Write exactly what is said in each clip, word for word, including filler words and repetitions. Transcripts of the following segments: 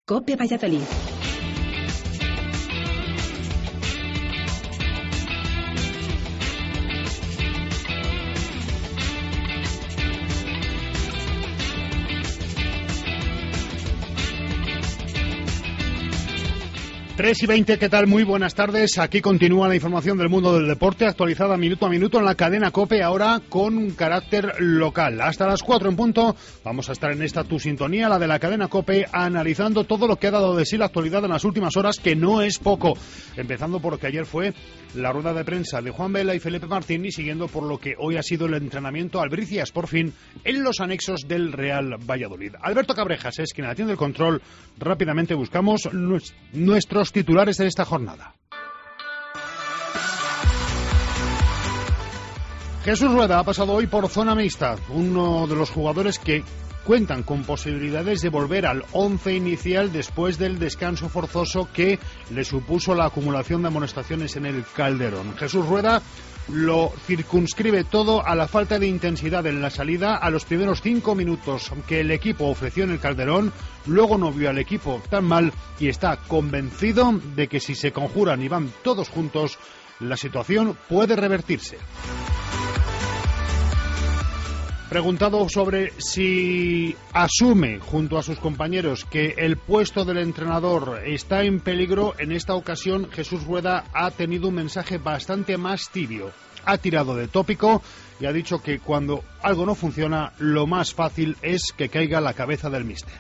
COPE Valladolid. tres y veinte, ¿qué tal? Muy buenas tardes. Aquí continúa la información del mundo del deporte, actualizada minuto a minuto en la cadena COPE, ahora con un carácter local. Hasta las cuatro en punto vamos a estar en esta tu sintonía, la de la cadena COPE, analizando todo lo que ha dado de sí la actualidad en las últimas horas, que no es poco. Empezando por lo que ayer fue la rueda de prensa de Juan Vela y Felipe Martín, y siguiendo por lo que hoy ha sido el entrenamiento albricias, por fin, en los anexos del Real Valladolid. Alberto Cabrejas es quien atiende el control. Rápidamente buscamos nuestros titulares de esta jornada. Jesús Rueda ha pasado hoy por zona mixta, uno de los jugadores que cuentan con posibilidades de volver al once inicial después del descanso forzoso que le supuso la acumulación de amonestaciones en el Calderón. Jesús Rueda lo circunscribe todo a la falta de intensidad en la salida a los primeros cinco minutos que el equipo ofreció en el Calderón. Luego no vio al equipo tan mal y está convencido de que si se conjuran y van todos juntos, la situación puede revertirse. Preguntado sobre si asume junto a sus compañeros que el puesto del entrenador está en peligro, en esta ocasión Jesús Rueda ha tenido un mensaje bastante más tibio. Ha tirado de tópico y ha dicho que cuando algo no funciona, lo más fácil es que caiga la cabeza del míster.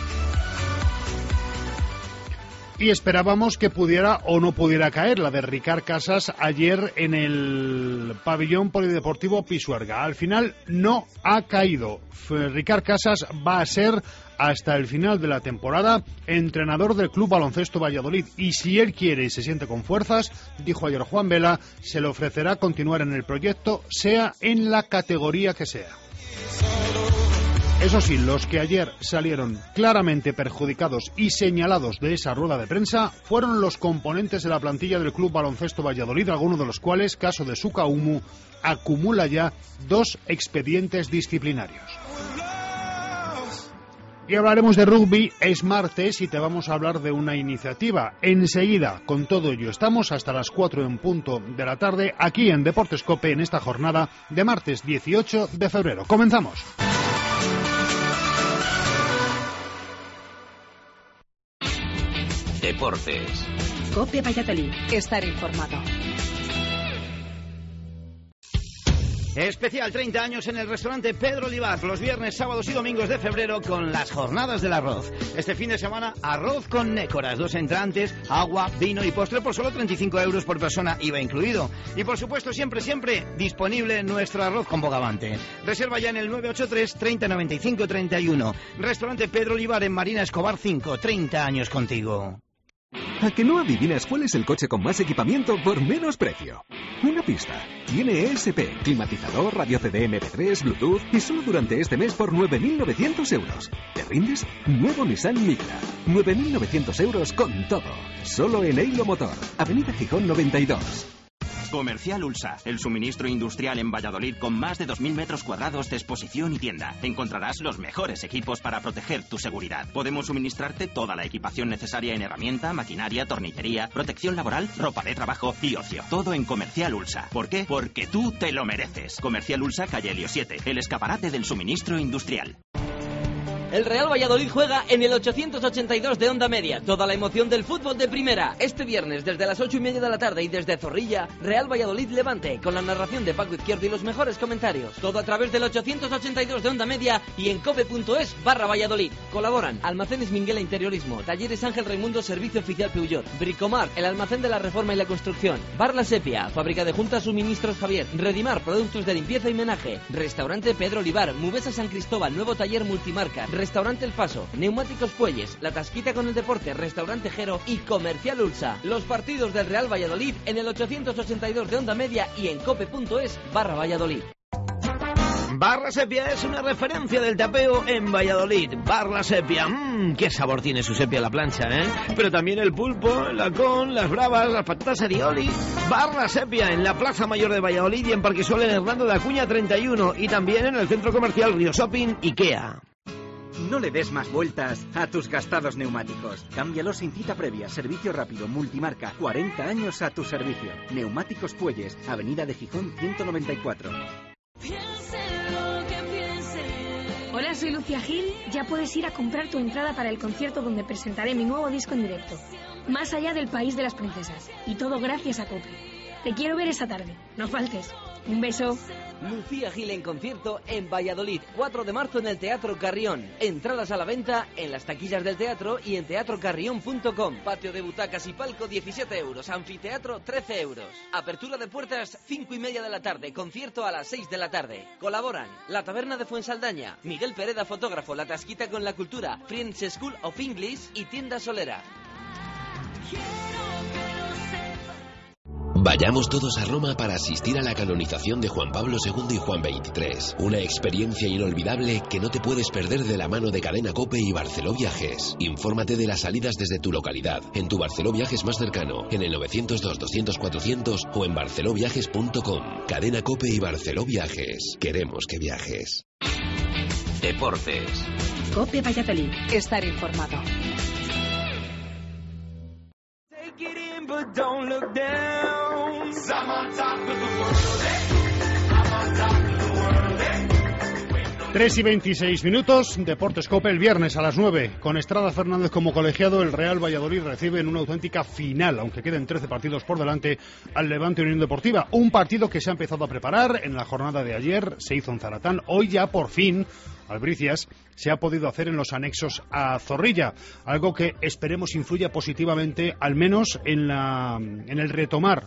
Y esperábamos que pudiera o no pudiera caer la de Ricard Casas ayer en el pabellón polideportivo Pisuerga. Al final no ha caído. Ricard Casas va a ser, hasta el final de la temporada, entrenador del Club Baloncesto Valladolid. Y si él quiere y se siente con fuerzas, dijo ayer Juan Vela, se le ofrecerá continuar en el proyecto, sea en la categoría que sea. Eso sí, los que ayer salieron claramente perjudicados y señalados de esa rueda de prensa fueron los componentes de la plantilla del Club Baloncesto Valladolid, algunos de los cuales, caso de Sukaumu, acumula ya dos expedientes disciplinarios. Y hablaremos de rugby, es martes y te vamos a hablar de una iniciativa. Enseguida, con todo ello, estamos hasta las cuatro en punto de la tarde, aquí en Deportes COPE, en esta jornada de martes dieciocho de febrero. ¡Comenzamos! Deportes. COPE Valladolid. Estar informado. Especial treinta años en el restaurante Pedro Olivar, los viernes, sábados y domingos de febrero con las jornadas del arroz. Este fin de semana, arroz con nécoras, dos entrantes, agua, vino y postre por solo treinta y cinco euros por persona, I V A incluido. Y por supuesto, siempre, siempre disponible nuestro arroz con bogavante. Reserva ya en el nueve ocho tres, treinta, noventa y cinco, treinta y uno. Restaurante Pedro Olivar en Marina Escobar cinco, treinta años contigo. ¿A que no adivinas cuál es el coche con más equipamiento por menos precio? Una pista. Tiene E S P, climatizador, radio C D M P tres, Bluetooth y solo durante este mes por nueve mil novecientos euros. ¿Te rindes? Nuevo Nissan Micra. nueve mil novecientos euros con todo. Solo en Eilo Motor. Avenida Gijón noventa y dos. Comercial Ulsa, el suministro industrial en Valladolid con más de dos mil metros cuadrados de exposición y tienda. Encontrarás los mejores equipos para proteger tu seguridad. Podemos suministrarte toda la equipación necesaria en herramienta, maquinaria, tornillería, protección laboral, ropa de trabajo y ocio. Todo en Comercial Ulsa. ¿Por qué? Porque tú te lo mereces. Comercial Ulsa, calle Helio siete, el escaparate del suministro industrial. El Real Valladolid juega en el ochocientos ochenta y dos de Onda Media. Toda la emoción del fútbol de primera. Este viernes, desde las ocho y media de la tarde y desde Zorrilla, Real Valladolid Levante, con la narración de Paco Izquierdo y los mejores comentarios. Todo a través del ochocientos ochenta y dos de Onda Media y en cope.es barra Valladolid. Colaboran Almacenes Minguela Interiorismo, Talleres Ángel Raimundo Servicio Oficial Peugeot, Bricomar, el almacén de la reforma y la construcción, Bar La Sepia, Fábrica de Juntas Suministros Javier, Redimar, productos de limpieza y menaje, Restaurante Pedro Olivar, Mubesa San Cristóbal, nuevo taller multimarca, Restaurante El Paso, Neumáticos Puelles, La Tasquita con el Deporte, Restaurante Jero y Comercial Ulsa. Los partidos del Real Valladolid en el ochocientos ochenta y dos de Onda Media y en cope.es barra Valladolid. Bar La Sepia es una referencia del tapeo en Valladolid. Bar La Sepia, mmm, qué sabor tiene su sepia a la plancha, ¿eh? Pero también el pulpo, el lacón, las bravas, las patatas arioli. Bar La Sepia en la Plaza Mayor de Valladolid y en Parquisol en Hernando de Acuña treinta y uno y también en el Centro Comercial Río Shopping Ikea. No le des más vueltas a tus gastados neumáticos. Cámbialos sin cita previa. Servicio rápido, multimarca. cuarenta años a tu servicio. Neumáticos Puelles, Avenida de Gijón ciento noventa y cuatro. Hola, soy Lucía Gil. Ya puedes ir a comprar tu entrada para el concierto donde presentaré mi nuevo disco en directo. Más allá del país de las princesas. Y todo gracias a COPE. Te quiero ver esa tarde. No faltes. Un beso. Lucía Gil en concierto en Valladolid, cuatro de marzo en el Teatro Carrión. Entradas a la venta en las taquillas del teatro y en teatro carrión punto com. Patio de butacas y palco diecisiete euros, anfiteatro trece euros. Apertura de puertas cinco y media de la tarde, concierto a las seis de la tarde. Colaboran La Taberna de Fuensaldaña, Miguel Pereda, fotógrafo, La Tasquita con la Cultura, Friends School of English y Tienda Solera. Vayamos todos a Roma para asistir a la canonización de Juan Pablo segundo y Juan veintitrés. Una experiencia inolvidable que no te puedes perder de la mano de Cadena COPE y Barceló Viajes. Infórmate de las salidas desde tu localidad, en tu Barceló Viajes más cercano, en el novecientos dos, doscientos, cuatrocientos o en barceló viajes punto com. Cadena COPE y Barceló Viajes. Queremos que viajes. Deportes. COPE Valladolid. Estar informado. But don't look down. 'Cause I'm on top of the world, eh? I'm on top of the world, eh? tres y veintiséis minutos, Deportes COPE el viernes a las nueve. Con Estrada Fernández como colegiado, el Real Valladolid recibe en una auténtica final, aunque queden trece partidos por delante, al Levante Unión Deportiva. Un partido que se ha empezado a preparar en la jornada de ayer, se hizo en Zaratán. Hoy ya por fin Albricias se ha podido hacer en los anexos a Zorrilla, algo que esperemos influya positivamente, al menos en, la, en el retomar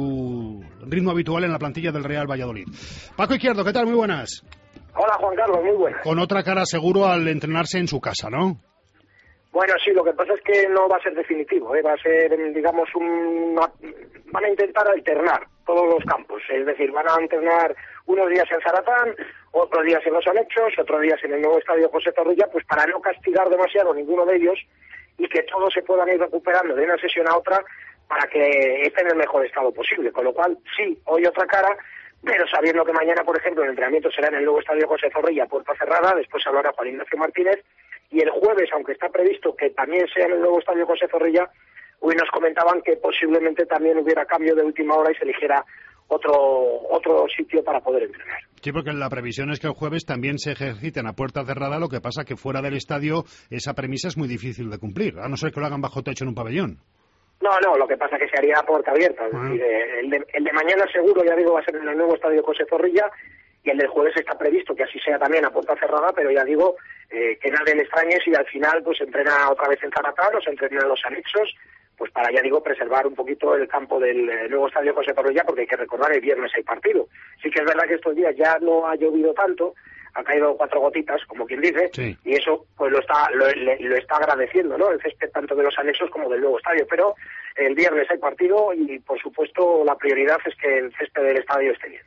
su ritmo habitual en la plantilla del Real Valladolid. Paco Izquierdo, ¿qué tal? Muy buenas. Hola, Juan Carlos, muy buenas. Con otra cara seguro al entrenarse en su casa, ¿no? Bueno, sí, lo que pasa es que no va a ser definitivo, ¿eh? Va a ser, digamos, un... van a intentar alternar todos los campos, es decir, van a entrenar unos días en Zaratán, otros días en los anexos, otros días en el nuevo estadio José Zorrilla, pues para no castigar demasiado ninguno de ellos y que todos se puedan ir recuperando de una sesión a otra para que estén en el mejor estado posible. Con lo cual, sí, hoy otra cara, pero sabiendo que mañana, por ejemplo, el entrenamiento será en el nuevo estadio José Zorrilla, puerta cerrada, después hablará Juan Ignacio Martínez, y el jueves, aunque está previsto que también sea en el nuevo estadio José Zorrilla, hoy nos comentaban que posiblemente también hubiera cambio de última hora y se eligiera otro otro sitio para poder entrenar. Sí, porque la previsión es que el jueves también se ejerciten a puerta cerrada, lo que pasa que fuera del estadio esa premisa es muy difícil de cumplir, a no ser que lo hagan bajo techo en un pabellón. No, no, lo que pasa es que se haría a puerta abierta. Es ah. decir, el de, el de mañana seguro, ya digo, va a ser en el nuevo estadio José Zorrilla, y el del jueves está previsto que así sea también a puerta cerrada, pero ya digo, eh, que nadie le extrañe si al final pues entrena otra vez en Zaratán o se entrena en los anexos, pues para, ya digo, preservar un poquito el campo del eh, nuevo estadio José Zorrilla, porque hay que recordar, el viernes hay partido. Sí que es verdad que estos días ya no ha llovido tanto, ha caído cuatro gotitas, como quien dice, sí. Y eso pues lo está lo, le, lo está agradeciendo, ¿no? El césped tanto de los anexos como del nuevo estadio, pero el viernes hay partido y, por supuesto, la prioridad es que el césped del estadio esté bien.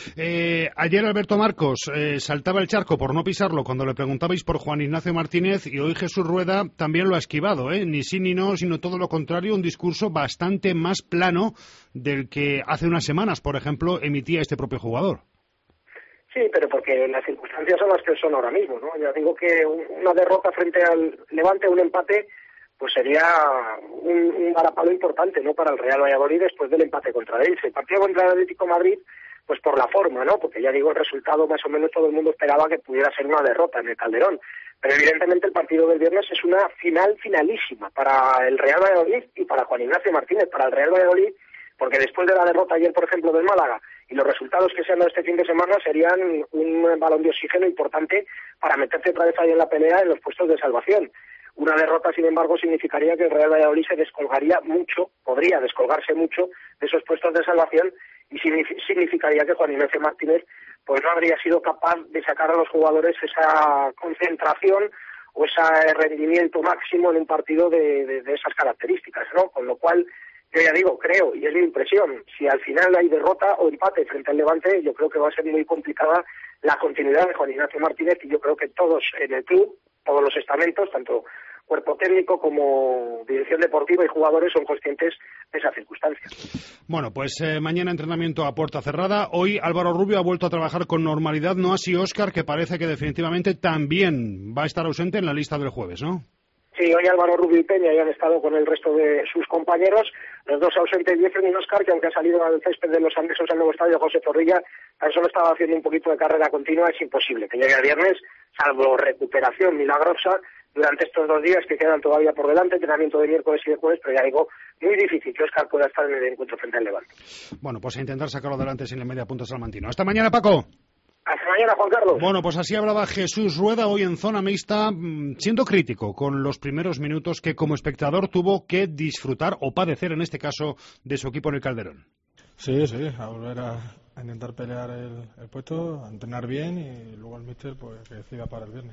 Eh, ayer Alberto Marcos eh, saltaba el charco por no pisarlo cuando le preguntabais por Juan Ignacio Martínez, y hoy Jesús Rueda también lo ha esquivado, ¿eh? Ni sí ni no, sino todo lo contrario, un discurso bastante más plano del que hace unas semanas, por ejemplo, emitía este propio jugador. Sí, pero porque las circunstancias son las que son ahora mismo, ¿no? Ya digo que una derrota frente al Levante, un empate, pues sería un, un varapalo importante, ¿no?, para el Real Valladolid después del empate contra el Elche. El partido contra el Atlético de Madrid, pues por la forma, ¿no?, porque ya digo, el resultado más o menos todo el mundo esperaba que pudiera ser una derrota en el Calderón. Pero evidentemente el partido del viernes es una final finalísima para el Real Valladolid y para Juan Ignacio Martínez. Para el Real Valladolid, porque después de la derrota ayer, por ejemplo, del Málaga, y los resultados que se han dado este fin de semana serían un balón de oxígeno importante para meterse otra vez ahí en la pelea en los puestos de salvación. Una derrota, sin embargo, significaría que el Real Valladolid se descolgaría mucho, podría descolgarse mucho de esos puestos de salvación, y significaría que Juan Ignacio Martínez pues no habría sido capaz de sacar a los jugadores esa concentración o ese rendimiento máximo en un partido de, de, de esas características, ¿no? Con lo cual, yo ya digo, creo, y es mi impresión, si al final hay derrota o empate frente al Levante, yo creo que va a ser muy complicada la continuidad de Juan Ignacio Martínez, y yo creo que todos en el club, todos los estamentos, tanto cuerpo técnico, como dirección deportiva y jugadores son conscientes de esa circunstancia. Bueno, pues eh, mañana entrenamiento a puerta cerrada. Hoy Álvaro Rubio ha vuelto a trabajar con normalidad, no así Óscar, que parece que definitivamente también va a estar ausente en la lista del jueves, ¿no? Sí, hoy Álvaro Rubio y Peña ya han estado con el resto de sus compañeros, los dos ausentes, Jeffrey y Óscar, que aunque ha salido al césped de los anexos al nuevo estadio José Zorrilla, tan solo estaba haciendo un poquito de carrera continua. Es imposible que llegue el viernes, salvo recuperación milagrosa durante estos dos días que quedan todavía por delante, entrenamiento de miércoles y de jueves, pero ya digo, muy difícil que Óscar pueda estar en el encuentro frente al Levante. Bueno, pues a intentar sacarlo adelante sin el media punta salmantino. Hasta mañana, Paco. Hasta mañana, Juan Carlos. Bueno, pues así hablaba Jesús Rueda hoy en zona mixta, siendo crítico con los primeros minutos que como espectador tuvo que disfrutar o padecer, en este caso, de su equipo en el Calderón. Sí, sí, a volver a, a intentar pelear el, el puesto, a entrenar bien y luego el míster pues que decida para el viernes.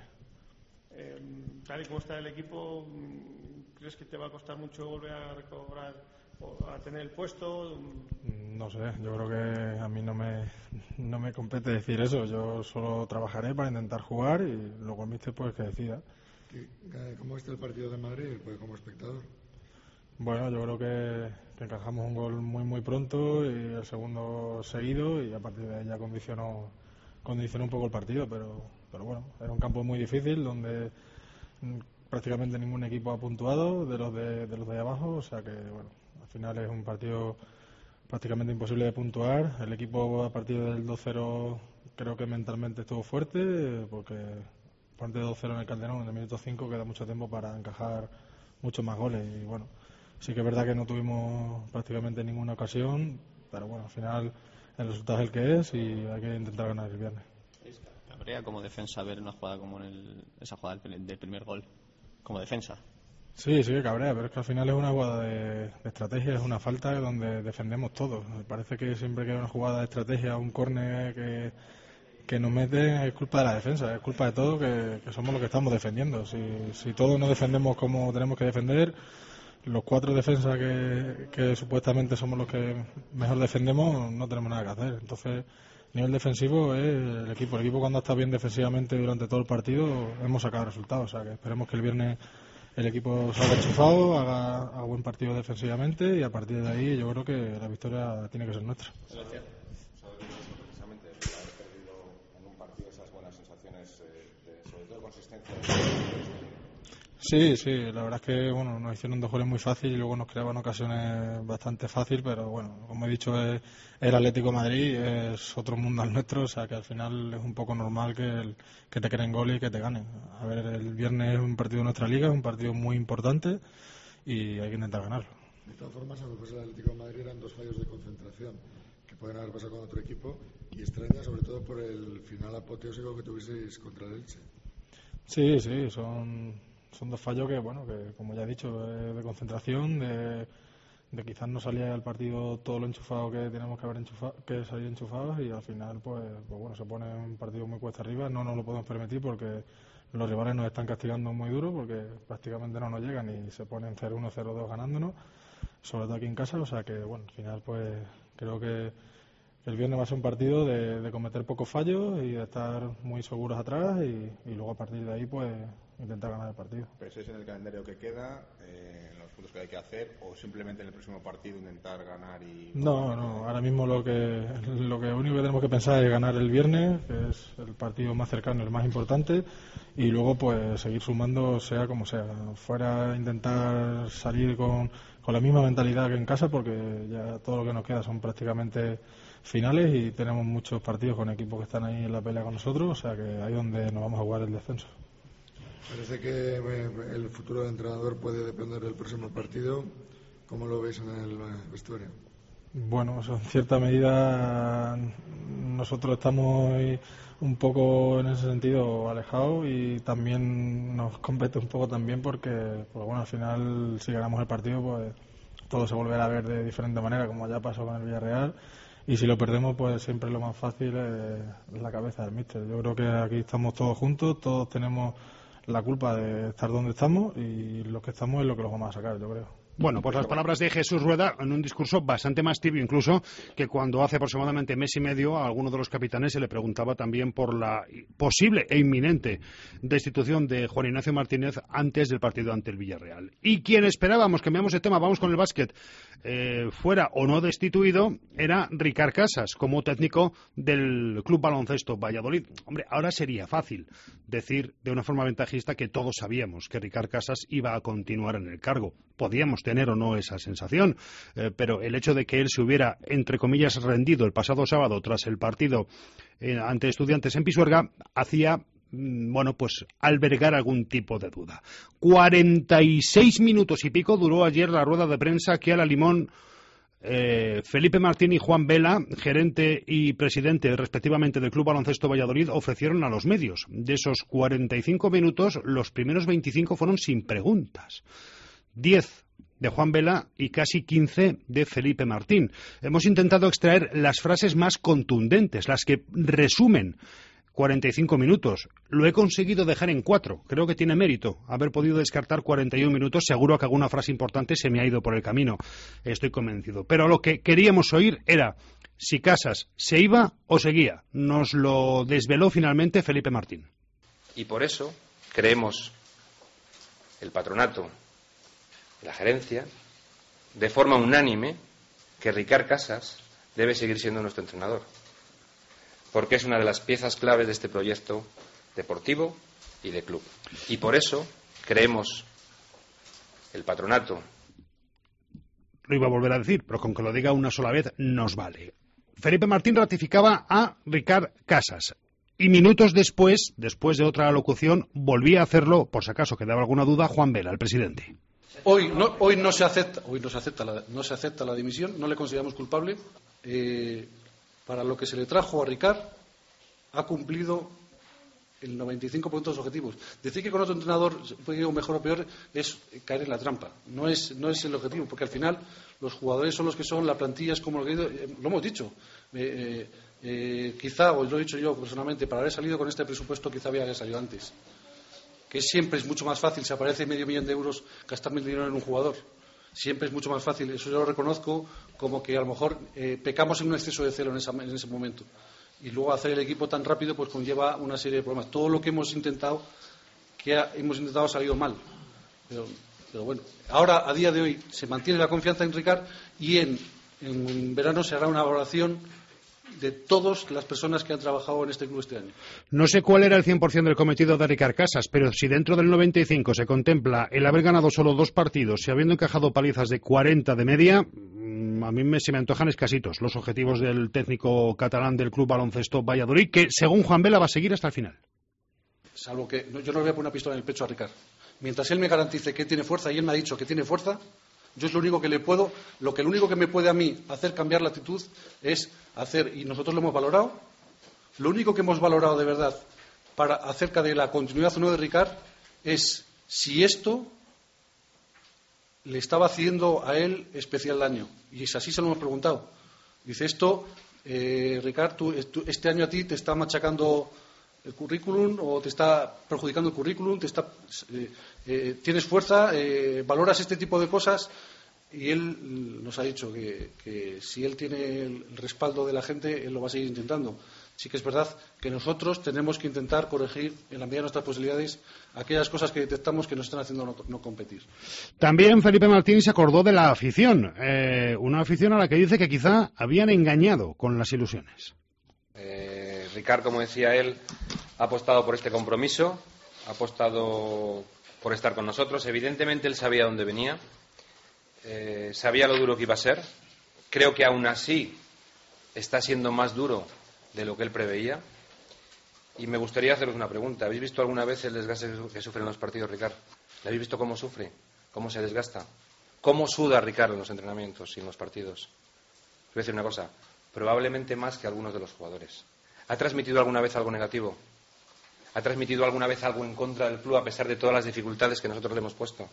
Eh, tal y como está el equipo, ¿crees que te va a costar mucho volver a recobrar o a tener el puesto? No sé, yo creo que a mí no me no me compete decir eso. Yo solo trabajaré para intentar jugar y luego el míster pues que decida. ¿Cómo está el partido de Madrid pues, como espectador? Bueno, yo creo que, que encajamos un gol muy muy pronto y el segundo seguido y a partir de ahí ya condicionó condicionó un poco el partido, pero pero bueno, era un campo muy difícil donde prácticamente ningún equipo ha puntuado de los de, de los de ahí abajo, o sea que bueno, al final es un partido prácticamente imposible de puntuar. El equipo a partir del dos cero creo que mentalmente estuvo fuerte, porque a partir de dos cero en el Calderón en el minuto cinco queda mucho tiempo para encajar muchos más goles y bueno, sí que es verdad que no tuvimos prácticamente ninguna ocasión, pero bueno, al final el resultado es el que es y hay que intentar ganar el viernes. ¿Cabrea como defensa ver una jugada como en el, esa jugada del, del primer gol como defensa? Sí, sí que cabrea, pero es que al final es una jugada de, de estrategia, es una falta donde defendemos todos. Me parece que siempre que hay una jugada de estrategia, un córner que, que nos meten, es culpa de la defensa, es culpa de todos que, que somos los que estamos defendiendo. Si, si todos nos defendemos como tenemos que defender, los cuatro defensas que, que supuestamente somos los que mejor defendemos, no tenemos nada que hacer. Entonces, a nivel defensivo es el equipo. El equipo cuando está bien defensivamente durante todo el partido hemos sacado resultados. O sea que esperemos que el viernes el equipo salga enchufado, haga, haga buen partido defensivamente y a partir de ahí yo creo que la victoria tiene que ser nuestra. Gracias. Precisamente haber perdido en un partido esas buenas sensaciones, eh, de, sobre todo consistencia. Sí, sí, la verdad es que bueno, nos hicieron dos goles muy fáciles y luego nos creaban ocasiones bastante fácil, pero bueno, como he dicho, es el Atlético de Madrid, es otro mundo al nuestro, o sea que al final es un poco normal que, el, que te creen goles y que te ganen. A ver, el viernes es un partido de nuestra liga, es un partido muy importante y hay que intentar ganarlo. De todas formas, a lo mejor el Atlético de Madrid eran dos fallos de concentración que pueden haber pasado con otro equipo y extraña sobre todo por el final apoteósico que tuvisteis contra el Elche. Sí, sí, son... Son dos fallos que, bueno, que como ya he dicho, de, de concentración, de, de quizás no salía al partido todo lo enchufado que tenemos que haber enchufado, que salir enchufados y al final, pues, pues bueno, se pone un partido muy cuesta arriba. No nos lo podemos permitir porque los rivales nos están castigando muy duro porque prácticamente no nos llegan y se ponen cero uno, cero dos ganándonos, sobre todo aquí en casa. O sea que, bueno, al final, pues, creo que el viernes va a ser un partido de, de cometer pocos fallos y de estar muy seguros atrás y, y luego a partir de ahí, pues, intentar ganar el partido. ¿Pensáis en el calendario que queda, eh, en los puntos que hay que hacer o simplemente en el próximo partido intentar ganar y... No, no, ahora mismo lo que lo que único que tenemos que pensar es ganar el viernes, que es el partido más cercano, el más importante, y luego pues seguir sumando sea como sea. Fuera intentar salir con, con la misma mentalidad que en casa porque ya todo lo que nos queda son prácticamente finales y tenemos muchos partidos con equipos que están ahí en la pelea con nosotros, o sea que ahí es donde nos vamos a jugar el descenso. Parece que el futuro del entrenador puede depender del próximo partido. ¿Cómo lo veis en el vestuario? Bueno, en cierta medida nosotros estamos un poco en ese sentido alejados y también nos compete un poco también porque, pues bueno, al final si ganamos el partido pues todo se volverá a ver de diferente manera como ya pasó con el Villarreal y si lo perdemos pues siempre lo más fácil es la cabeza del míster. Yo creo que aquí estamos todos juntos, todos tenemos la culpa de estar donde estamos y lo que estamos es lo que los vamos a sacar, yo creo. Bueno, pues las palabras de Jesús Rueda en un discurso bastante más tibio incluso que cuando hace aproximadamente mes y medio a alguno de los capitanes se le preguntaba también por la posible e inminente destitución de Juan Ignacio Martínez antes del partido ante el Villarreal. Y quien esperábamos, cambiamos de tema, vamos con el básquet, eh, fuera o no destituido, era Ricard Casas como técnico del Club Baloncesto Valladolid. Hombre, ahora sería fácil decir de una forma ventajista que todos sabíamos que Ricard Casas iba a continuar en el cargo. Podíamos tener o no esa sensación, eh, pero el hecho de que él se hubiera, entre comillas, rendido el pasado sábado tras el partido eh, ante Estudiantes en Pisuerga, hacía, mm, bueno, pues albergar algún tipo de duda. cuarenta y seis minutos y pico duró ayer la rueda de prensa que a la Limón Eh, Felipe Martín y Juan Vela, gerente y presidente respectivamente del Club Baloncesto Valladolid, ofrecieron a los medios. De esos cuarenta y cinco minutos, los primeros veinticinco fueron sin preguntas. diez de Juan Vela y casi quince de Felipe Martín. Hemos intentado extraer las frases más contundentes, las que resumen cuarenta y cinco minutos. Lo he conseguido dejar en cuatro. Creo que tiene mérito haber podido descartar cuarenta y un minutos. Seguro que alguna frase importante se me ha ido por el camino. Estoy convencido. Pero lo que queríamos oír era si Casas se iba o seguía. Nos lo desveló finalmente Felipe Martín. Y por eso creemos, el patronato, la gerencia, de forma unánime, que Ricard Casas debe seguir siendo nuestro entrenador, porque es una de las piezas claves de este proyecto deportivo y de club. Y por eso creemos, el patronato. Lo iba a volver a decir, pero con que lo diga una sola vez nos vale. Felipe Martín ratificaba a Ricard Casas. Y minutos después, después de otra locución, volvía a hacerlo, por si acaso quedaba alguna duda, Juan Vela, el presidente. Hoy no, hoy no se acepta, hoy no se acepta la, no se acepta la dimisión, no le consideramos culpable. Eh, para lo que se le trajo a Ricard, ha cumplido el noventa y cinco por ciento de los objetivos. Decir que con otro entrenador puede ir mejor o peor es caer en la trampa. No es, no es el objetivo, porque al final los jugadores son los que son, la plantilla es como lo que eh, lo hemos dicho. Eh, eh, eh, quizá, o lo he dicho yo personalmente, para haber salido con este presupuesto quizá había salido antes. Que siempre es mucho más fácil, si aparece medio millón de euros, gastar mil dinero en un jugador. Siempre es mucho más fácil. Eso yo lo reconozco como que a lo mejor eh, pecamos en un exceso de celo en, esa, en ese momento. Y luego hacer el equipo tan rápido pues conlleva una serie de problemas. Todo lo que hemos intentado, que ha, hemos intentado ha salido mal. Pero, pero bueno, ahora a día de hoy se mantiene la confianza en Ricard y en, en verano se hará una valoración de todas las personas que han trabajado en este club este año. No sé cuál era el cien por ciento del cometido de Ricard Casas, pero si dentro del noventa y cinco se contempla el haber ganado solo dos partidos y habiendo encajado palizas de cuarenta de media, a mí me, se me antojan escasitos los objetivos del técnico catalán del Club Baloncesto Valladolid, que según Juan Vela va a seguir hasta el final. Salvo que no, yo no le voy a poner una pistola en el pecho a Ricard. Mientras él me garantice que tiene fuerza, y él me ha dicho que tiene fuerza, yo es lo único que le puedo, lo que lo único que me puede a mí hacer cambiar la actitud es hacer, y nosotros lo hemos valorado, lo único que hemos valorado de verdad para acerca de la continuidad o no de Ricard es si esto le estaba haciendo a él especial daño. Y es así, se lo hemos preguntado. Dice esto, eh, Ricard, tú, tú, este año a ti te está machacando el currículum o te está perjudicando el currículum, te está, eh, eh, tienes fuerza, eh, valoras este tipo de cosas. Y él nos ha dicho que, que si él tiene el respaldo de la gente, él lo va a seguir intentando. Sí que es verdad que nosotros tenemos que intentar corregir, en la medida de nuestras posibilidades, aquellas cosas que detectamos que nos están haciendo no, no competir. También Felipe Martín se acordó de la afición, eh, una afición a la que dice que quizá habían engañado con las ilusiones. Eh, Ricard, como decía él, ha apostado por este compromiso, ha apostado por estar con nosotros. Evidentemente él sabía dónde venía. Eh, sabía lo duro que iba a ser. Creo que aún así está siendo más duro de lo que él preveía. Y me gustaría haceros una pregunta. ¿Habéis visto alguna vez el desgaste que sufre en los partidos Ricard? ¿Le habéis visto cómo sufre? ¿Cómo se desgasta? ¿Cómo suda Ricard en los entrenamientos y en los partidos? Os voy a decir una cosa. Probablemente más que algunos de los jugadores. ¿Ha transmitido alguna vez algo negativo? ¿Ha transmitido alguna vez algo en contra del club a pesar de todas las dificultades que nosotros le hemos puesto?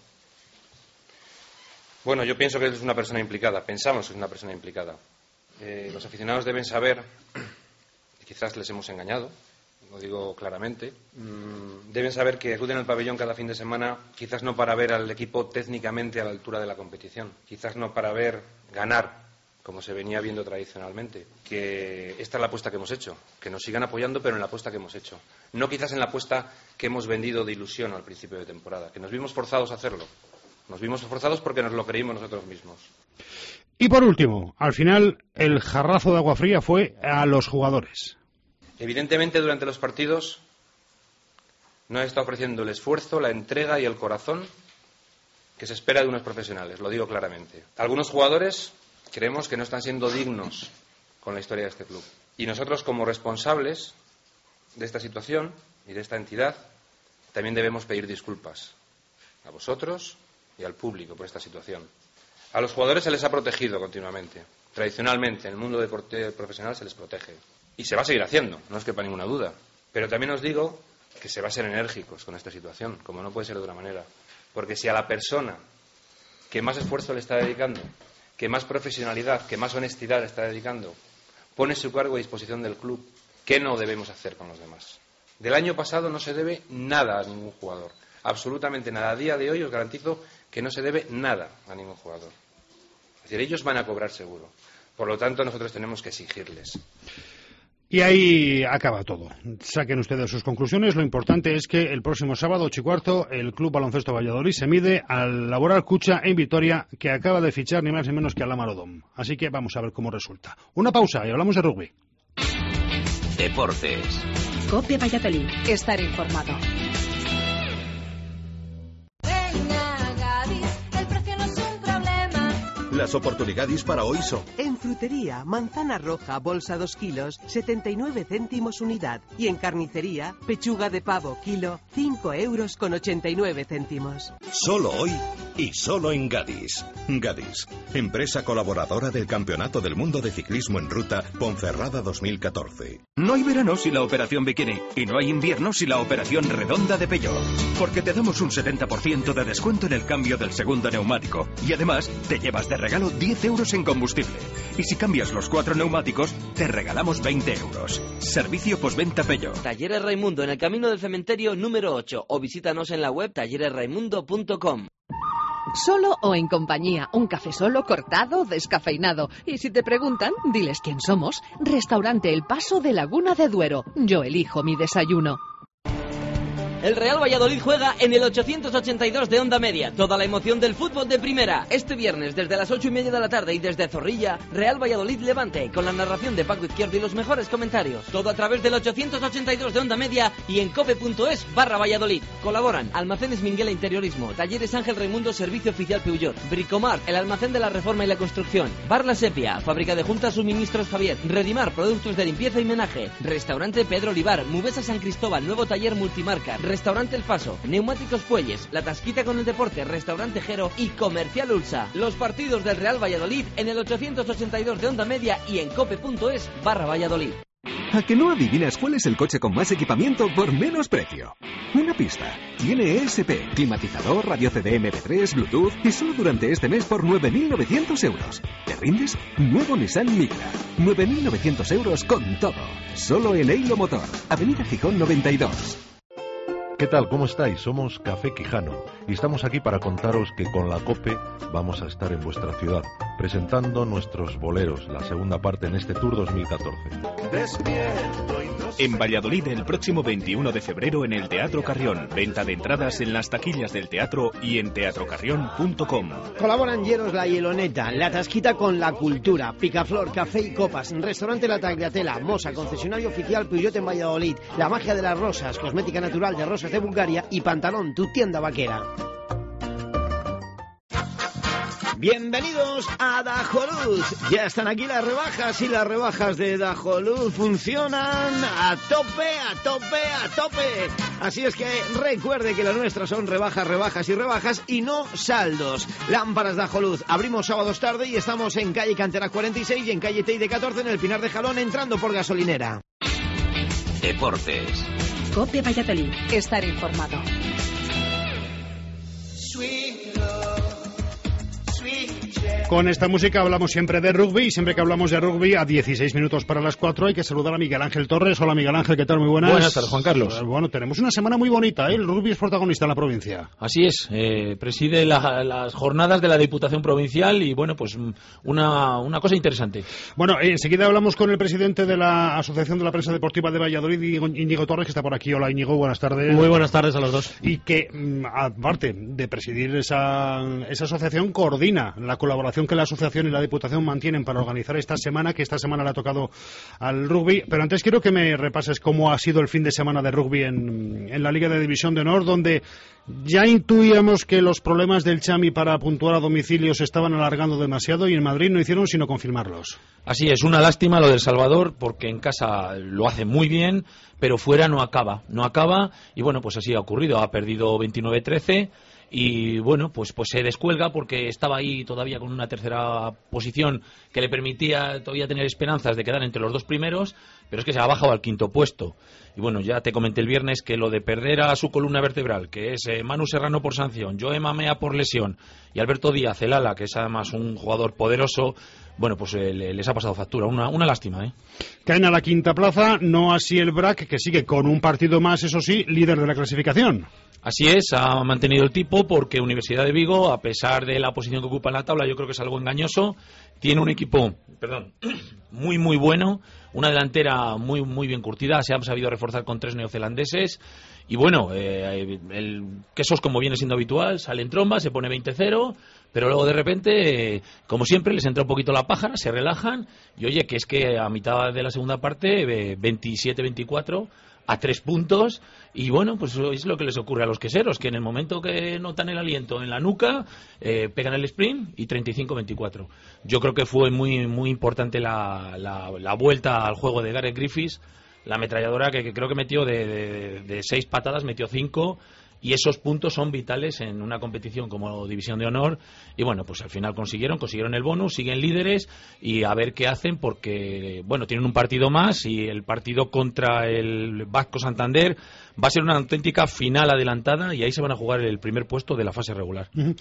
Bueno, yo pienso que es una persona implicada, pensamos que es una persona implicada. Eh, los aficionados deben saber, y quizás les hemos engañado, lo digo claramente. Mm, deben saber que acuden al pabellón cada fin de semana, quizás no para ver al equipo técnicamente a la altura de la competición, quizás no para ver ganar, como se venía viendo tradicionalmente, que esta es la apuesta que hemos hecho, que nos sigan apoyando, pero en la apuesta que hemos hecho. No quizás en la apuesta que hemos vendido de ilusión al principio de temporada, que nos vimos forzados a hacerlo. Nos vimos forzados porque nos lo creímos nosotros mismos. Y por último, al final, el jarrazo de agua fría fue a los jugadores. Evidentemente, durante los partidos no está ofreciendo el esfuerzo, la entrega y el corazón que se espera de unos profesionales, lo digo claramente. Algunos jugadores creemos que no están siendo dignos con la historia de este club. Y nosotros, como responsables de esta situación y de esta entidad, también debemos pedir disculpas a vosotros y al público por esta situación. A los jugadores se les ha protegido continuamente. Tradicionalmente, en el mundo deportivo profesional se les protege. Y se va a seguir haciendo, no os quepa ninguna duda. Pero también os digo que se va a ser enérgicos con esta situación, como no puede ser de otra manera. Porque si a la persona que más esfuerzo le está dedicando, que más profesionalidad, que más honestidad le está dedicando, pone su cargo a disposición del club, ¿qué no debemos hacer con los demás? Del año pasado no se debe nada a ningún jugador. Absolutamente nada. A día de hoy os garantizo que no se debe nada a ningún jugador. Es decir, ellos van a cobrar seguro. Por lo tanto, nosotros tenemos que exigirles. Y ahí acaba todo. Saquen ustedes sus conclusiones. Lo importante es que el próximo sábado, ocho y cuarto, el Club Baloncesto Valladolid se mide al Laboral Cucha en Vitoria, que acaba de fichar ni más ni menos que a Lamar Odom. Así que vamos a ver cómo resulta. Una pausa y hablamos de rugby. Deportes. COPE Valladolid. Estar informado. Las oportunidades para hoy son: en frutería, manzana roja, bolsa dos kilos, setenta y nueve céntimos unidad. Y en carnicería, pechuga de pavo, kilo, cinco euros con ochenta y nueve céntimos. Solo hoy y solo en Gadis. Gadis, empresa colaboradora del Campeonato del Mundo de Ciclismo en Ruta Ponferrada dos mil catorce. No hay verano sin la operación Bikini y no hay invierno sin la operación Redonda de Peugeot. Porque te damos un setenta por ciento de descuento en el cambio del segundo neumático y además te llevas de regalo diez euros en combustible. Y si cambias los cuatro neumáticos, te regalamos veinte euros. Servicio postventa Peugeot. Talleres Raimundo en el Camino del Cementerio número ocho o visítanos en la web talleres raimundo punto com. Solo o en compañía, un café solo, cortado, descafeinado. Y si te preguntan, diles quién somos. Restaurante El Paso de Laguna de Duero. Yo elijo mi desayuno. El Real Valladolid juega en el ochocientos ochenta y dos de Onda Media. Toda la emoción del fútbol de primera. Este viernes desde las ocho y media de la tarde y desde Zorrilla, Real Valladolid Levante, con la narración de Paco Izquierdo y los mejores comentarios. Todo a través del ochocientos ochenta y dos de Onda Media y en cope punto es barra Valladolid. Colaboran Almacenes Minguela Interiorismo, Talleres Ángel Raimundo Servicio Oficial Peugeot, Bricomar, el almacén de la reforma y la construcción, Bar La Sepia, Fábrica de Juntas Suministros Javier, Redimar, productos de limpieza y menaje, Restaurante Pedro Olivar, Mubesa San Cristóbal, nuevo taller multimarca, Restaurante El Paso, Neumáticos Puelles, La Tasquita con el Deporte, Restaurante Jero y Comercial Ulsa. Los partidos del Real Valladolid en el ochocientos ochenta y dos de Onda Media y en cope punto es barra Valladolid. ¿A que no adivinas cuál es el coche con más equipamiento por menos precio? Una pista. Tiene E S P, climatizador, radio C D M P tres, Bluetooth y solo durante este mes por nueve mil novecientos euros. ¿Te rindes? Nuevo Nissan Micra. nueve mil novecientos euros con todo. Solo en Eilo Motor. Avenida Gijón noventa y dos. ¿Qué tal? ¿Cómo estáis? Somos Café Quijano y estamos aquí para contaros que con la COPE vamos a estar en vuestra ciudad presentando nuestros boleros, la segunda parte en este Tour dos mil catorce. En Valladolid el próximo veintiuno de febrero en el Teatro Carrión. Venta de entradas en las taquillas del teatro y en teatro carrión punto com. Colaboran Hieros La Hieloneta, La Tasquita con la Cultura, Picaflor, Café y Copas, Restaurante La Tagliatela, Mosa, concesionario oficial Peugeot en Valladolid, La Magia de las Rosas, cosmética natural de Rosas de Bulgaria y Pantalón, tu tienda vaquera. Bienvenidos a Dajoluz. Ya están aquí las rebajas y las rebajas de Dajoluz funcionan a tope, a tope, a tope. Así es que recuerde que las nuestras son rebajas, rebajas y rebajas y no saldos. Lámparas Dajoluz. Abrimos sábados tarde y estamos en calle Cantera cuarenta y seis y en calle Teide catorce en el Pinar de Jalón entrando por gasolinera. Deportes. COPE Valladolid. Estar informado. Sweet love, sweet jet. Con esta música hablamos siempre de rugby y siempre que hablamos de rugby a dieciséis minutos para las cuatro hay que saludar a Miguel Ángel Torres. Hola Miguel Ángel, ¿qué tal? Muy buenas. Buenas tardes, Juan Carlos. Bueno, tenemos una semana muy bonita, ¿eh? El rugby es protagonista en la provincia. Así es, eh, preside la, las jornadas de la Diputación Provincial y bueno, pues una, una cosa interesante. Bueno, eh, enseguida hablamos con el presidente de la Asociación de la Prensa Deportiva de Valladolid, Íñigo Torres, que está por aquí. Hola Íñigo, buenas tardes. Muy buenas tardes a los dos. Y que, aparte de presidir esa, esa asociación, coordina la colaboración que la asociación y la Diputación mantienen para organizar esta semana, que esta semana le ha tocado al rugby. Pero antes quiero que me repases cómo ha sido el fin de semana de rugby en, en la Liga de División de Honor, donde ya intuíamos que los problemas del Chami para puntuar a domicilio se estaban alargando demasiado y en Madrid no hicieron sino confirmarlos. Así es, una lástima lo del Salvador, porque en casa lo hace muy bien, pero fuera no acaba, no acaba y bueno, pues así ha ocurrido, ha perdido veintinueve trece. Y bueno, pues pues se descuelga porque estaba ahí todavía con una tercera posición que le permitía todavía tener esperanzas de quedar entre los dos primeros, pero es que se ha bajado al quinto puesto. Y bueno, ya te comenté el viernes que lo de perder a su columna vertebral, que es eh, Manu Serrano por sanción, Joe Mamea por lesión y Alberto Díaz, el ala, que es además un jugador poderoso, bueno, pues eh, les ha pasado factura. Una, una lástima, ¿eh? Caen a la quinta plaza, no así el B R A C, que sigue con un partido más, eso sí, líder de la clasificación. Así es, ha mantenido el tipo porque Universidad de Vigo, a pesar de la posición que ocupa en la tabla, yo creo que es algo engañoso. Tiene un equipo, perdón, muy muy bueno, una delantera muy muy bien curtida, se ha sabido reforzar con tres neozelandeses y bueno, eh, el Quesos, como viene siendo habitual, sale en tromba, se pone veinte cero, pero luego de repente, eh, como siempre, les entra un poquito la pájara, se relajan y oye, que es que a mitad de la segunda parte, eh, veintisiete veinticuatro a tres puntos y bueno, pues es lo que les ocurre a los queseros, que en el momento que notan el aliento en la nuca eh, pegan el sprint y treinta y cinco veinticuatro. Yo creo que fue muy muy importante la, la, la vuelta al juego de Gareth Griffiths, la ametralladora que, que creo que metió de, de, de seis patadas, metió cinco. Y esos puntos son vitales en una competición como División de Honor. Y bueno, pues al final consiguieron, consiguieron el bonus, siguen líderes y a ver qué hacen porque, bueno, tienen un partido más y el partido contra el Vasco Santander va a ser una auténtica final adelantada y ahí se van a jugar el primer puesto de la fase regular. Uh-huh.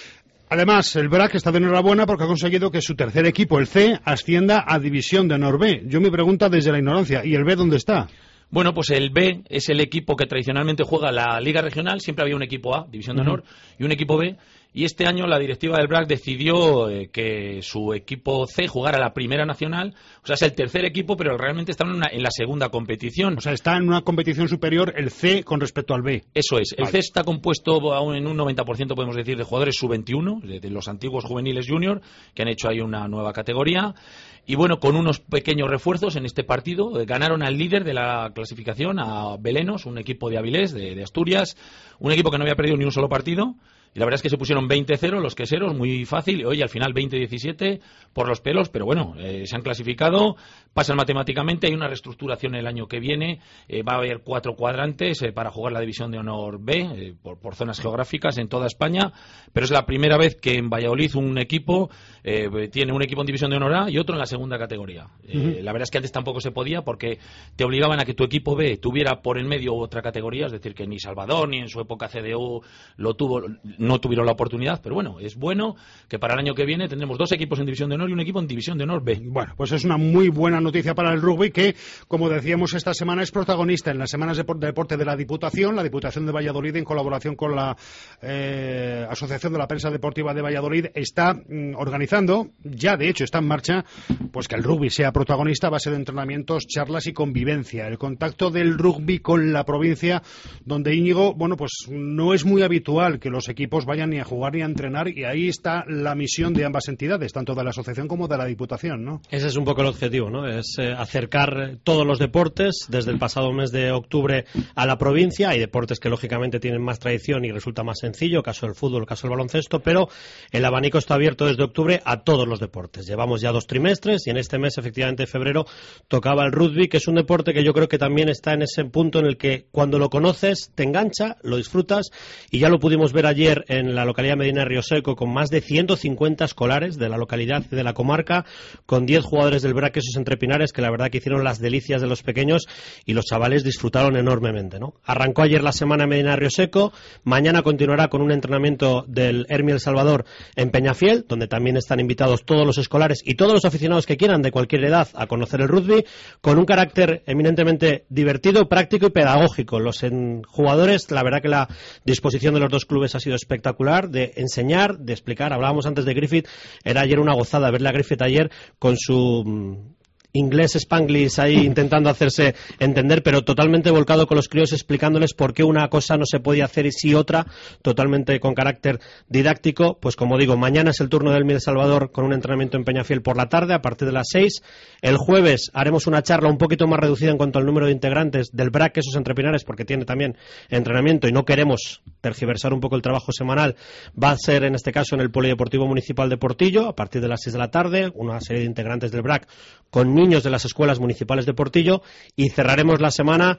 Además, el B R A C está de enhorabuena porque ha conseguido que su tercer equipo, el C, ascienda a División de Honor B. Yo me pregunto desde la ignorancia, ¿y el B dónde está? Bueno, pues el B es el equipo que tradicionalmente juega la Liga Regional. Siempre había un equipo A, División de Honor, uh-huh, y un equipo B. Y este año la directiva del B R A C decidió eh, que su equipo C jugara la Primera Nacional. O sea, es el tercer equipo, pero realmente está en, una, en la segunda competición. O sea, está en una competición superior el C con respecto al B. Eso es. El vale. C está compuesto aún en un noventa por ciento, podemos decir, de jugadores sub veintiuno, de, de los antiguos juveniles junior, que han hecho ahí una nueva categoría. Y bueno, con unos pequeños refuerzos en este partido, eh, ganaron al líder de la clasificación, a Belenos, un equipo de Avilés, de, de Asturias, un equipo que no había perdido ni un solo partido. Y la verdad es que se pusieron veinte cero los queseros, muy fácil. Y hoy al final veinte diecisiete por los pelos, pero bueno, eh, se han clasificado, pasan matemáticamente. Hay una reestructuración el año que viene. Eh, va a haber cuatro cuadrantes eh, para jugar la División de Honor B, eh, por, por zonas geográficas en toda España. Pero es la primera vez que en Valladolid un equipo eh, tiene un equipo en División de Honor A y otro en la segunda categoría. Eh, uh-huh. La verdad es que antes tampoco se podía porque te obligaban a que tu equipo B tuviera por en medio otra categoría, es decir, que ni Salvador ni en su época C D U lo tuvo, no tuvieron la oportunidad, pero bueno, es bueno que para el año que viene tendremos dos equipos en División de Honor y un equipo en División de Honor B. Bueno, pues es una muy buena noticia para el rugby que, como decíamos, esta semana es protagonista en las semanas de deporte de la Diputación, la Diputación de Valladolid en colaboración con la eh, Asociación de la Prensa Deportiva de Valladolid está mm, organizando, ya de hecho está en marcha, pues que el rugby sea protagonista a base de entrenamientos, charlas y convivencia. El contacto del rugby con la provincia, donde Íñigo, bueno, pues no es muy habitual que los equipos vayan ni a jugar ni a entrenar y ahí está la misión de ambas entidades, tanto de la asociación como de la Diputación, ¿no? Ese es un poco el objetivo, ¿no? Es eh, acercar todos los deportes desde el pasado mes de octubre a la provincia. Hay deportes que lógicamente tienen más tradición y resulta más sencillo, caso del fútbol, caso del baloncesto, pero el abanico está abierto desde octubre a todos los deportes. Llevamos ya dos trimestres y en este mes, efectivamente, febrero, tocaba el rugby, que es un deporte que yo creo que también está en ese punto en el que cuando lo conoces te engancha, lo disfrutas y ya lo pudimos ver ayer ayer en la localidad de Medina de Rioseco con más de ciento cincuenta escolares de la localidad y de la comarca, con diez jugadores del Brac Quesos Entre Pinares, que la verdad que hicieron las delicias de los pequeños y los chavales disfrutaron enormemente, ¿no? Arrancó ayer la semana en Medina de Rioseco, mañana continuará con un entrenamiento del Hermi El Salvador en Peñafiel, donde también están invitados todos los escolares y todos los aficionados que quieran de cualquier edad a conocer el rugby, con un carácter eminentemente divertido, práctico y pedagógico. Los en, jugadores, la verdad que la disposición de los dos clubes ha sido espectacular, de enseñar, de explicar. Hablábamos antes de Griffith, era ayer una gozada verle a Griffith ayer con su inglés spanglish ahí intentando hacerse entender, pero totalmente volcado con los críos, explicándoles por qué una cosa no se podía hacer y sí otra, totalmente con carácter didáctico. Pues como digo, mañana es el turno del El Salvador con un entrenamiento en Peñafiel por la tarde a partir de las seis. El jueves haremos una charla un poquito más reducida en cuanto al número de integrantes del Brac Quesos Entre Pinares, porque tiene también entrenamiento y no queremos tergiversar un poco el trabajo semanal. Va a ser en este caso en el Polideportivo Municipal de Portillo a partir de las seis de la tarde, una serie de integrantes del Brac con niños de las escuelas municipales de Portillo, y cerraremos la semana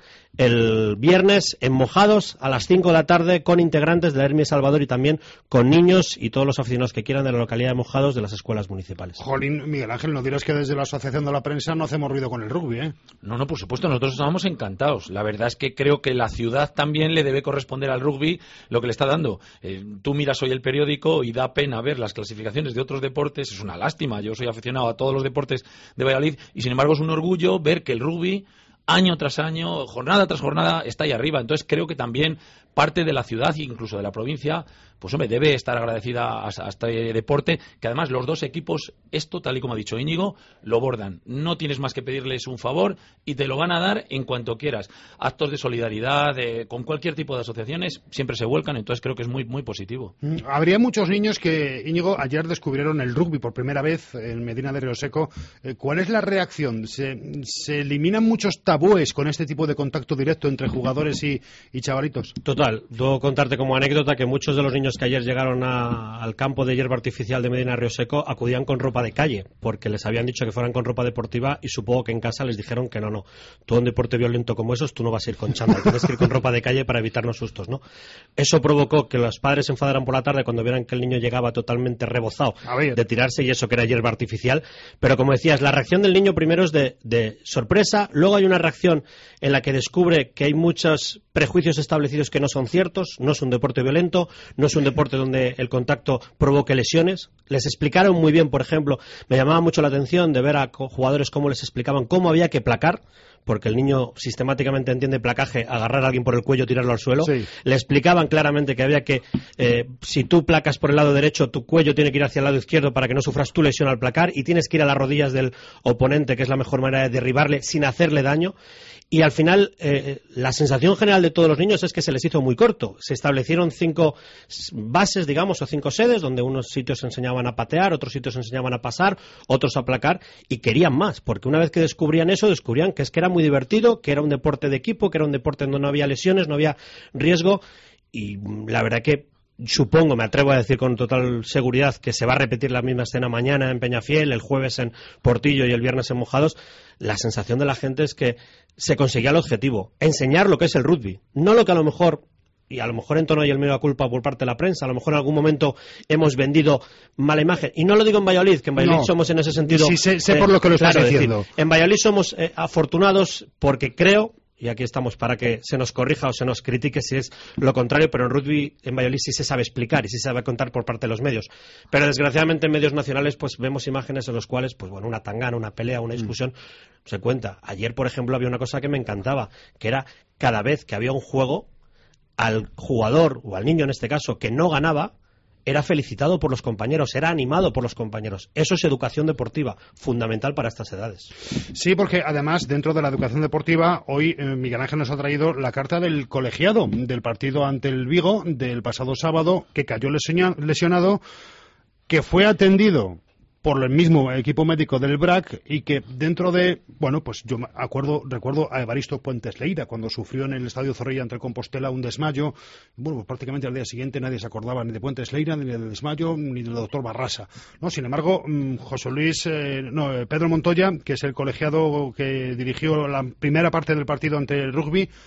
el viernes en Mojados a las cinco de la tarde con integrantes del Hermi El Salvador y también con niños y todos los aficionados que quieran de la localidad de Mojados de las escuelas municipales. Jolín, Miguel Ángel, no dirás que desde la Asociación de la Prensa no hacemos ruido con el rugby, ¿eh? No, no, por supuesto, nosotros estábamos encantados. La verdad es que creo que la ciudad también le debe corresponder al rugby lo que le está dando. Eh, tú miras hoy el periódico y da pena ver las clasificaciones de otros deportes, es una lástima. Yo soy aficionado a todos los deportes de Valladolid y sin embargo es un orgullo ver que el rugby año tras año, jornada tras jornada, está ahí arriba. Entonces creo que también parte de la ciudad e incluso de la provincia, pues hombre, debe estar agradecida a, a este deporte, que además los dos equipos, esto tal y como ha dicho Íñigo, lo bordan. No tienes más que pedirles un favor y te lo van a dar en cuanto quieras. Actos de solidaridad, eh, con cualquier tipo de asociaciones, siempre se vuelcan, entonces creo que es muy, muy positivo. Habría muchos niños que, Íñigo, ayer descubrieron el rugby por primera vez en Medina de Rioseco. Eh, ¿Cuál es la reacción? ¿Se, se eliminan muchos tabúes con este tipo de contacto directo entre jugadores y, y chavalitos? Total. Debo contarte como anécdota que muchos de los niños que ayer llegaron a, al campo de hierba artificial de Medina Rioseco acudían con ropa de calle, porque les habían dicho que fueran con ropa deportiva y supongo que en casa les dijeron que no, no. Todo un deporte violento como esos, tú no vas a ir con chándal, tienes que ir con ropa de calle para evitarnos sustos, ¿no? Eso provocó que los padres se enfadaran por la tarde cuando vieran que el niño llegaba totalmente rebozado de tirarse, y eso que era hierba artificial. Pero como decías, la reacción del niño primero es de, de sorpresa, luego hay una reacción en la que descubre que hay muchos prejuicios establecidos que no son ciertos, no es un deporte violento, no es un deporte donde el contacto provoque lesiones. Les explicaron muy bien, por ejemplo, me llamaba mucho la atención de ver a jugadores cómo les explicaban cómo había que placar, porque el niño sistemáticamente entiende placaje, agarrar a alguien por el cuello, tirarlo al suelo. Sí. Le explicaban claramente que había que, eh, si tú placas por el lado derecho, tu cuello tiene que ir hacia el lado izquierdo para que no sufras tu lesión al placar, y tienes que ir a las rodillas del oponente, que es la mejor manera de derribarle sin hacerle daño. Y al final, eh, la sensación general de todos los niños es que se les hizo muy corto. Se establecieron cinco bases, digamos, o cinco sedes, donde unos sitios enseñaban a patear, otros sitios enseñaban a pasar, otros a placar, y querían más, porque una vez que descubrían eso, descubrían que es que era muy divertido, que era un deporte de equipo, que era un deporte donde no había lesiones, no había riesgo, y la verdad que supongo, me atrevo a decir con total seguridad, que se va a repetir la misma escena mañana en Peñafiel, el jueves en Portillo y el viernes en Mojados. La sensación de la gente es que se conseguía el objetivo, enseñar lo que es el rugby, no lo que a lo mejor, y a lo mejor en tono hay el medio de culpa por parte de la prensa, a lo mejor en algún momento hemos vendido mala imagen, y no lo digo en Valladolid, que en Valladolid no. somos en ese sentido... Sí, sé, sé eh, por lo que lo estás claro, diciendo. Decir, en Valladolid somos eh, afortunados porque creo... y aquí estamos para que se nos corrija o se nos critique si es lo contrario, pero en rugby en Valladolid sí se sabe explicar y sí se sabe contar por parte de los medios. Pero desgraciadamente en medios nacionales pues vemos imágenes en los cuales, pues bueno, una tangana, una pelea, una discusión mm. se cuenta. Ayer, por ejemplo, había una cosa que me encantaba, que era cada vez que había un juego, al jugador, o al niño en este caso, que no ganaba, era felicitado por los compañeros, era animado por los compañeros. Eso es educación deportiva, fundamental para estas edades. Sí, porque además, dentro de la educación deportiva, hoy eh, Miguel Ángel nos ha traído la carta del colegiado del partido ante el Vigo del pasado sábado, que cayó lesionado, que fue atendido por el mismo equipo médico del Brac, y que dentro de, bueno, pues yo me acuerdo, recuerdo a Evaristo Puentes Leira cuando sufrió en el Estadio Zorrilla ante el Compostela un desmayo. Bueno, pues prácticamente al día siguiente nadie se acordaba ni de Puentes Leira, ni del desmayo, ni del doctor Barrasa, ¿no? Sin embargo, José Luis, eh, no, Pedro Montoya, que es el colegiado que dirigió la primera parte del partido ante el rugby,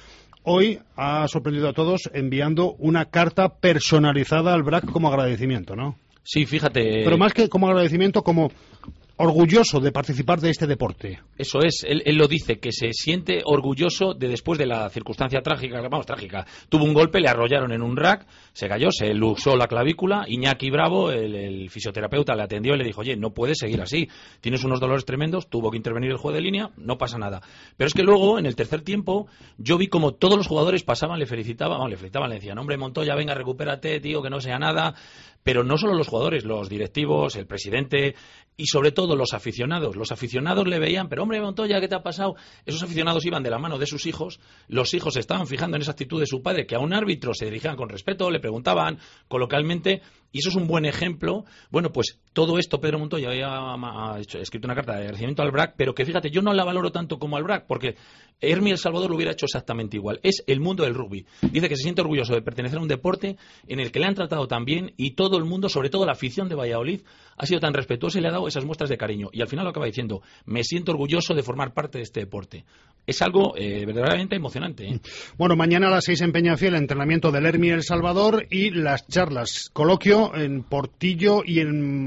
hoy ha sorprendido a todos enviando una carta personalizada al B R A C como agradecimiento, ¿no? Sí, fíjate. Pero más que como agradecimiento, como orgulloso de participar de este deporte. Eso es, él, él lo dice, que se siente orgulloso de después de la circunstancia trágica, vamos, trágica. Tuvo un golpe, le arrollaron en un rack, se cayó, se luxó la clavícula, Iñaki Bravo, el, el fisioterapeuta, le atendió y le dijo, oye, no puedes seguir así, tienes unos dolores tremendos, tuvo que intervenir el juez de línea, no pasa nada. Pero es que luego, en el tercer tiempo, yo vi como todos los jugadores pasaban, le felicitaban, bueno, le felicitaban, le decían, hombre, Montoya, venga, recupérate, tío, que no sea nada. Pero no solo los jugadores, los directivos, el presidente y sobre todo los aficionados. Los aficionados le veían, pero hombre, Montoya, ¿qué te ha pasado? Esos aficionados iban de la mano de sus hijos, los hijos se estaban fijando en esa actitud de su padre, que a un árbitro se dirigían con respeto, le preguntaban coloquialmente, y eso es un buen ejemplo. Bueno, pues todo esto Pedro Montoya había ha hecho, escrito una carta de agradecimiento al B R A C, pero que fíjate, yo no la valoro tanto como al B R A C, porque Hermi El Salvador lo hubiera hecho exactamente igual. Es el mundo del rugby. Dice que se siente orgulloso de pertenecer a un deporte en el que le han tratado tan bien y todo el mundo, sobre todo la afición de Valladolid, ha sido tan respetuosa y le ha dado esas muestras de cariño. Y al final lo acaba diciendo, me siento orgulloso de formar parte de este deporte. Es algo eh, verdaderamente emocionante, ¿eh? Bueno, mañana a las seis en Peñafiel, entrenamiento del Hermi El Salvador y las charlas, coloquio en Portillo y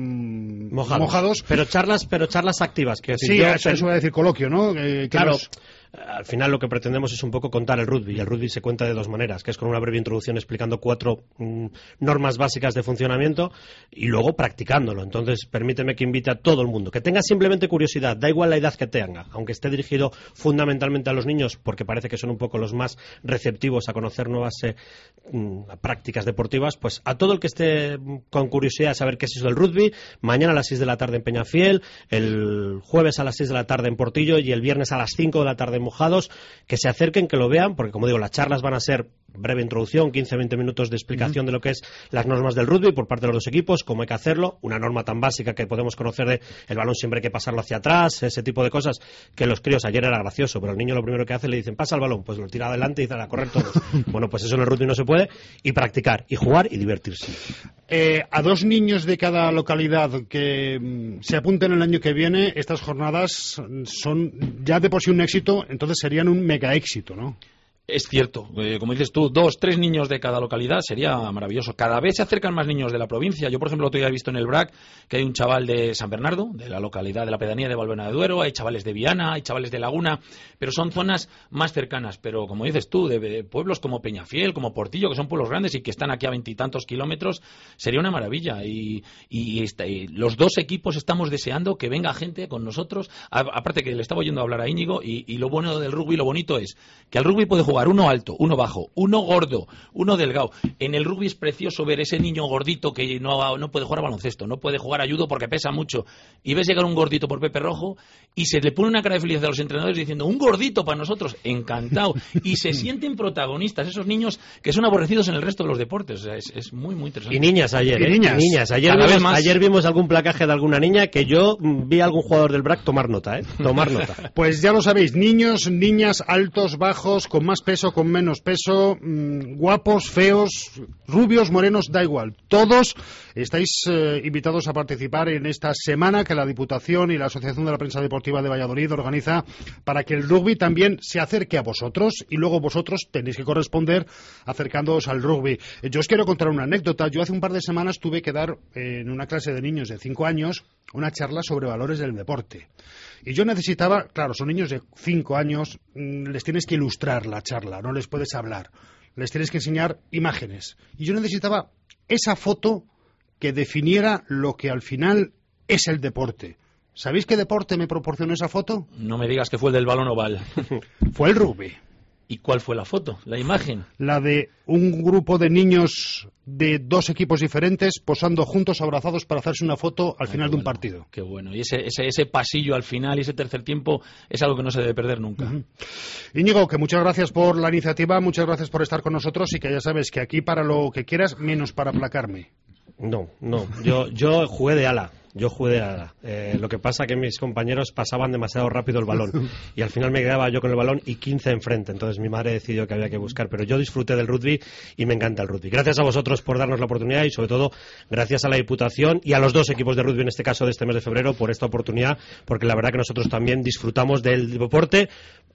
en Mojados. Mojados. Pero charlas, pero charlas activas. Que Sí, yo, eso, eso voy a decir coloquio, ¿no? Eh, que claro. nos... Al final lo que pretendemos es un poco contar el rugby, y el rugby se cuenta de dos maneras, que es con una breve introducción explicando cuatro mm, normas básicas de funcionamiento y luego practicándolo. Entonces, permíteme que invite a todo el mundo, que tenga simplemente curiosidad, da igual la edad que tenga, aunque esté dirigido fundamentalmente a los niños, porque parece que son un poco los más receptivos a conocer nuevas eh, mm, prácticas deportivas, pues a todo el que esté con curiosidad a saber qué es eso del rugby, mañana a las seis de la tarde en Peñafiel, el jueves a las seis de la tarde en Portillo y el viernes a las cinco de la tarde en Mojados, que se acerquen, que lo vean, porque como digo, las charlas van a ser breve introducción, quince a veinte minutos de explicación uh-huh. de lo que es las normas del rugby por parte de los dos equipos, cómo hay que hacerlo, una norma tan básica que podemos conocer de el balón siempre hay que pasarlo hacia atrás, ese tipo de cosas que los críos, ayer era gracioso, pero el niño lo primero que hace le dicen pasa el balón, pues lo tira adelante y dice a correr todos. Bueno, pues eso en el rugby no se puede, y practicar, y jugar y divertirse. Eh, a dos niños de cada localidad que mm, se apunten el año que viene, estas jornadas son ya de por sí un éxito, entonces serían un mega éxito, ¿no? Es cierto, eh, como dices tú, dos, tres niños de cada localidad sería maravilloso. Cada vez se acercan más niños de la provincia. Yo, por ejemplo, otro día he visto en el B R A C que hay un chaval de San Bernardo, de la localidad de la pedanía de Valbuena de Duero, hay chavales de Viana, hay chavales de Laguna, pero son zonas más cercanas. Pero, como dices tú, de, de pueblos como Peñafiel, como Portillo, que son pueblos grandes y que están aquí a veintitantos kilómetros, sería una maravilla. Y, y, esta, y los dos equipos estamos deseando que venga gente con nosotros. A, aparte que le estaba oyendo hablar a Íñigo, y, y lo bueno del rugby, lo bonito es que al rugby puede jugar uno alto, uno bajo, uno gordo, uno delgado. En el rugby es precioso ver ese niño gordito que no, no puede jugar a baloncesto, no puede jugar a judo porque pesa mucho, y ves llegar un gordito por Pepe Rojo y se le pone una cara de felicidad a los entrenadores diciendo un gordito para nosotros, encantado, y se sienten protagonistas esos niños que son aborrecidos en el resto de los deportes. O sea, es, es muy muy interesante. Y niñas ayer, y ¿eh? niñas, y niñas. Ayer, vimos, ayer vimos algún placaje de alguna niña que yo vi a algún jugador del B R A C tomar nota, ¿eh? Tomar nota. Pues ya lo sabéis, niños, niñas, altos, bajos, con más peso, con menos peso, mmm, guapos, feos, rubios, morenos, da igual. Todos estáis eh, invitados a participar en esta semana que la Diputación y la Asociación de la Prensa Deportiva de Valladolid organiza para que el rugby también se acerque a vosotros y luego vosotros tenéis que corresponder acercándoos al rugby. Eh, yo os quiero contar una anécdota. Yo hace un par de semanas tuve que dar eh, en una clase de niños de cinco años una charla sobre valores del deporte. Y yo necesitaba, claro, son niños de cinco años, les tienes que ilustrar la charla, no les puedes hablar, les tienes que enseñar imágenes. Y yo necesitaba esa foto que definiera lo que al final es el deporte. ¿Sabéis qué deporte me proporcionó esa foto? No me digas que fue el del balón oval. Fue el rugby. ¿Y cuál fue la foto, la imagen? La de un grupo de niños de dos equipos diferentes posando juntos, abrazados para hacerse una foto al Ay, final de un bueno, partido. Qué bueno. Y ese, ese, ese pasillo al final y ese tercer tiempo es algo que no se debe perder nunca. Uh-huh. Íñigo, que muchas gracias por la iniciativa, muchas gracias por estar con nosotros y que ya sabes que aquí para lo que quieras, menos para aplacarme. No, no. Yo, yo jugué de ala. Yo jugué de ala. Eh, lo que pasa que mis compañeros pasaban demasiado rápido el balón y al final me quedaba yo con el balón y quince enfrente. Entonces mi madre decidió que había que buscar. Pero yo disfruté del rugby y me encanta el rugby. Gracias a vosotros por darnos la oportunidad y sobre todo gracias a la Diputación y a los dos equipos de rugby, en este caso de este mes de febrero, por esta oportunidad, porque la verdad que nosotros también disfrutamos del deporte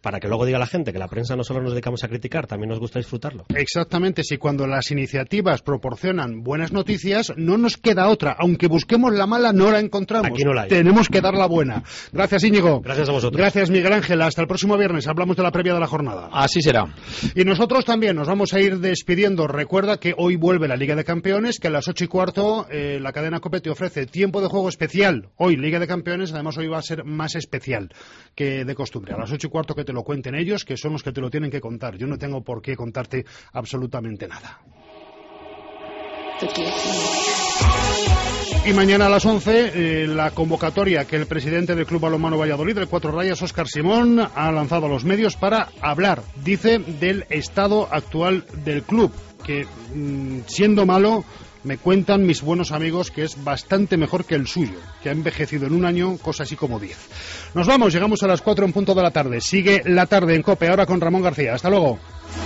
para que luego diga la gente que la prensa no solo nos dedicamos a criticar, también nos gusta disfrutarlo. Exactamente, si cuando las iniciativas proporcionan buenas noticias, no nos queda otra, aunque busquemos la mala, no la encontramos. Aquí no la hay. Tenemos que dar la buena. Gracias, Íñigo. Gracias a vosotros. Gracias, Miguel Ángel. Hasta el próximo viernes. Hablamos de la previa de la jornada. Así será. Y nosotros también nos vamos a ir despidiendo. Recuerda que hoy vuelve la Liga de Campeones, que a las ocho y cuarto eh, la cadena COPE te ofrece tiempo de juego especial. Hoy Liga de Campeones, además hoy va a ser más especial que de costumbre. A las ocho y cuarto que te lo cuenten ellos, que son los que te lo tienen que contar. Yo no tengo por qué contarte absolutamente nada. Y mañana a las once, eh, la convocatoria que el presidente del Club Balonmano Valladolid, el Cuatro Rayas, Óscar Simón, ha lanzado a los medios para hablar, dice, del estado actual del club, que mmm, siendo malo, me cuentan mis buenos amigos que es bastante mejor que el suyo, que ha envejecido en un año, cosa así como diez. Nos vamos, llegamos a las cuatro en punto de la tarde. Sigue la tarde en COPE, ahora con Ramón García. Hasta luego.